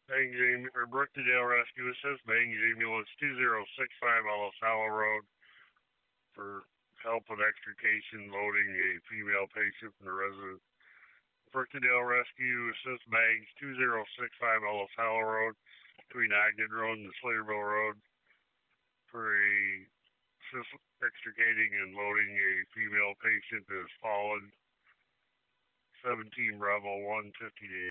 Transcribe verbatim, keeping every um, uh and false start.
Bangs Am- or Brookdale Rescue Assist, Bangs Ambulance two zero six five Ellis Hollow Road for help with extrication, loading a female patient from the residence. Brookdale Rescue Assist, Bangs two zero six five Ellis Hollow Road between Ogden Road and Slaterville Road for a assist extricating and loading a female patient that has fallen. seventeen Bravo one fifty